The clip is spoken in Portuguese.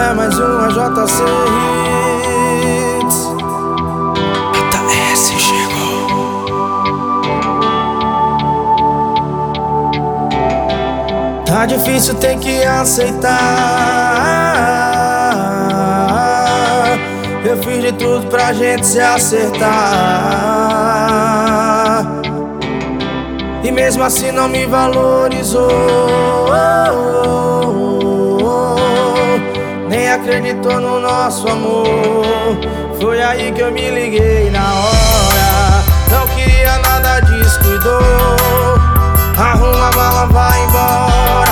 é mais uma JC Hits. JS chegou. Tá difícil, tem que aceitar. Eu fiz de tudo pra gente se acertar, e mesmo assim não me valorizou, nem acreditou no nosso amor. Foi aí que eu me liguei na hora. Não queria nada, descuidou. Arruma a mala, vai embora.